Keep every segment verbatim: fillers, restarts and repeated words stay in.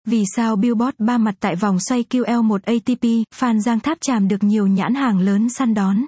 Vì sao Billboard ba mặt tại vòng xoay Q L một A T P, Phan Giang Tháp Chàm được nhiều nhãn hàng lớn săn đón.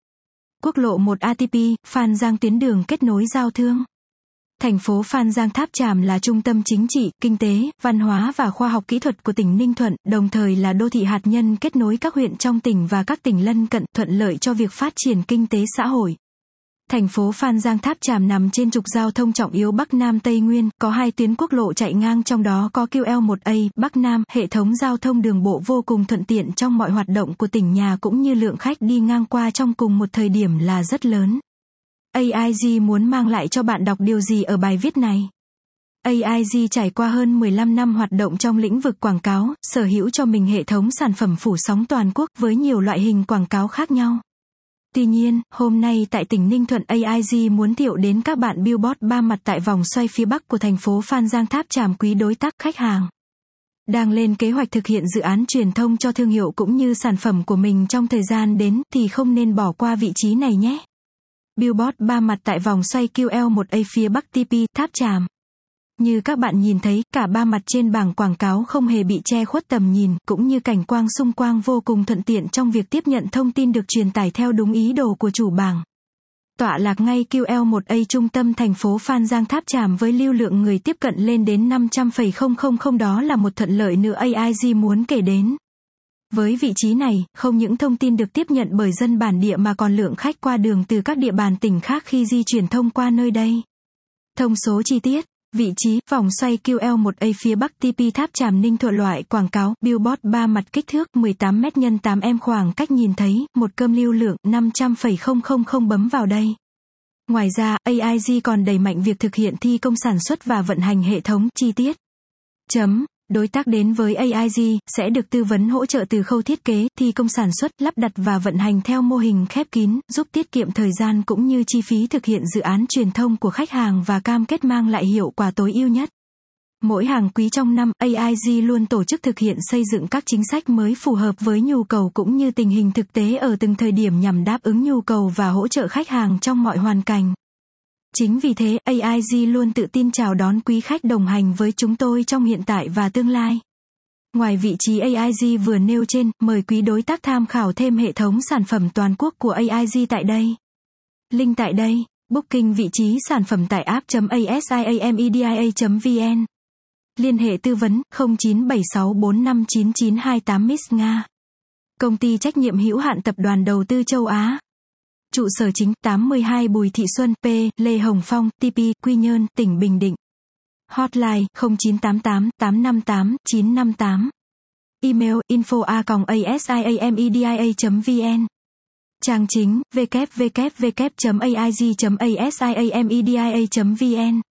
Quốc lộ một A T P, Phan Giang tuyến đường kết nối giao thương. Thành phố Phan Giang Tháp Chàm là trung tâm chính trị, kinh tế, văn hóa và khoa học kỹ thuật của tỉnh Ninh Thuận, đồng thời là đô thị hạt nhân kết nối các huyện trong tỉnh và các tỉnh lân cận, thuận lợi cho việc phát triển kinh tế xã hội. Thành phố Phan Giang Tháp Chàm nằm trên trục giao thông trọng yếu Bắc Nam Tây Nguyên, có hai tuyến quốc lộ chạy ngang, trong đó có Q L một A, Bắc Nam, hệ thống giao thông đường bộ vô cùng thuận tiện trong mọi hoạt động của tỉnh nhà cũng như lượng khách đi ngang qua trong cùng một thời điểm là rất lớn. a i giê muốn mang lại cho bạn đọc điều gì ở bài viết này? a i giê trải qua hơn mười lăm năm hoạt động trong lĩnh vực quảng cáo, sở hữu cho mình hệ thống sản phẩm phủ sóng toàn quốc với nhiều loại hình quảng cáo khác nhau. Tuy nhiên, hôm nay tại tỉnh Ninh Thuận, a i giê muốn thiệu đến các bạn Billboard ba mặt tại vòng xoay phía Bắc của thành phố Phan Giang Tháp Chàm. Quý đối tác khách hàng đang lên kế hoạch thực hiện dự án truyền thông cho thương hiệu cũng như sản phẩm của mình trong thời gian đến thì không nên bỏ qua vị trí này nhé. Billboard ba mặt tại vòng xoay Q L một A phía Bắc T P, Tháp Chàm. Như các bạn nhìn thấy, cả ba mặt trên bảng quảng cáo không hề bị che khuất tầm nhìn, cũng như cảnh quang xung quanh vô cùng thuận tiện trong việc tiếp nhận thông tin được truyền tải theo đúng ý đồ của chủ bảng. Tọa lạc ngay Q L một A trung tâm thành phố Phan Giang Tháp Chàm với lưu lượng người tiếp cận lên đến năm trăm nghìn, đó là một thuận lợi nữa a i giê muốn kể đến. Với vị trí này, không những thông tin được tiếp nhận bởi dân bản địa mà còn lượng khách qua đường từ các địa bàn tỉnh khác khi di chuyển thông qua nơi đây. Thông số chi tiết, vị trí, vòng xoay Q L một A phía Bắc T P Tháp Chàm Ninh Thuận. Loại quảng cáo, Billboard ba mặt kích thước mười tám mét nhân tám mét, khoảng cách nhìn thấy, một cơm lưu lượng năm trăm nghìn, bấm vào đây. Ngoài ra, a i giê còn đẩy mạnh việc thực hiện thi công sản xuất và vận hành hệ thống chi tiết. Chấm. Đối tác đến với a i giê sẽ được tư vấn hỗ trợ từ khâu thiết kế, thi công sản xuất, lắp đặt và vận hành theo mô hình khép kín, giúp tiết kiệm thời gian cũng như chi phí thực hiện dự án truyền thông của khách hàng và cam kết mang lại hiệu quả tối ưu nhất. Mỗi hàng quý trong năm, a i giê luôn tổ chức thực hiện xây dựng các chính sách mới phù hợp với nhu cầu cũng như tình hình thực tế ở từng thời điểm nhằm đáp ứng nhu cầu và hỗ trợ khách hàng trong mọi hoàn cảnh. Chính vì thế, a i giê luôn tự tin chào đón quý khách đồng hành với chúng tôi trong hiện tại và tương lai. Ngoài vị trí a i giê vừa nêu trên, mời quý đối tác tham khảo thêm hệ thống sản phẩm toàn quốc của a i giê tại đây. Link tại đây. Booking vị trí sản phẩm tại app.asiamedia chấm vn. Liên hệ tư vấn không chín bảy sáu bốn năm chín chín hai tám Miss Nga. Công ty trách nhiệm hữu hạn Tập đoàn Đầu tư Châu Á. Trụ sở chính tám mươi hai Bùi Thị Xuân, P, Lê Hồng Phong, T P, Quy Nhơn, tỉnh Bình Định. Hotline không chín tám tám tám năm tám chín năm tám. Email info a còng asiamedia chấm vn. Trang chính w w w chấm a i g chấm asiamedia chấm vn.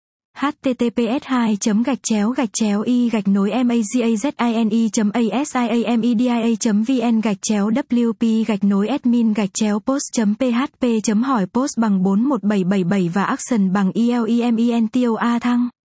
h t t p s hai gạch chéo gạch chéo y gạch nối magazine chấm asiamedia chấm vn gạch chéo wp gạch nối admin gạch chéo post chấm php chấm hỏi post bằng bốn một bảy bảy bảy và action bằng elementor thăng.